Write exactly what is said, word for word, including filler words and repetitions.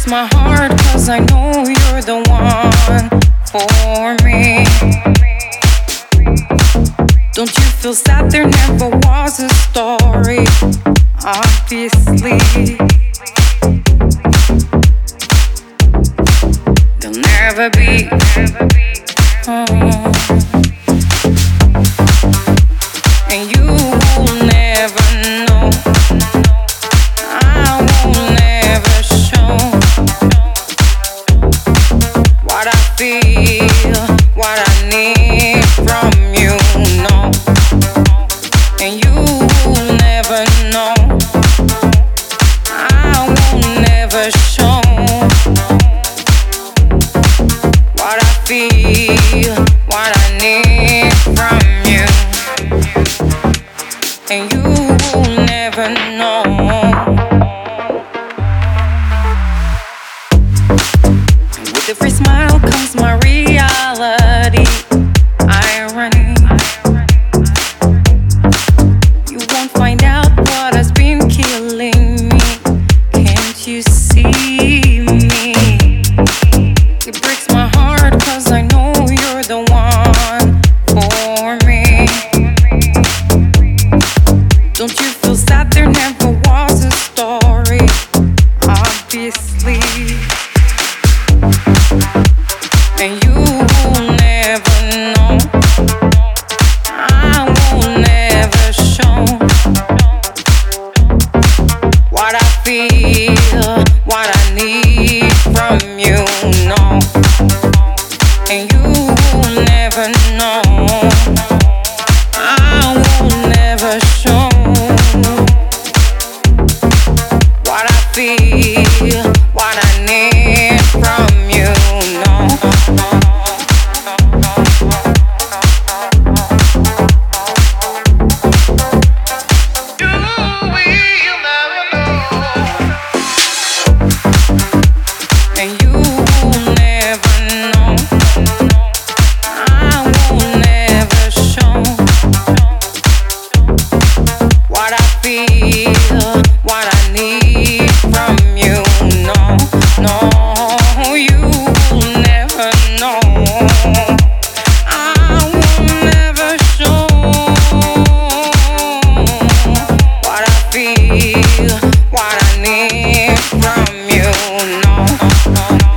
my heart, 'cause I know you're the one for me. Don't you feel sad? There never was a story, obviously. There'll never be. Oh. And you will never know. I will never show what I feel, what I need from you, no. And you will never know. I will never show what I feel, what I need from you. And you will never know. And with every smile comes my reality. Irony. You won't find out what has been killing me. Can't you see me? It breaks my heart, 'cause I know you're the one for me. Don't you feel sad? There never was a story, obviously. And you will never know. I will never show what I feel, what I need from you, no. And you will never know. I will never show what I feel, what I need from you, no. You will never know. And you will never know. I will never show what I feel, what I need from you, no, no. You will never know. I will never show what I feel, what I need from you, no.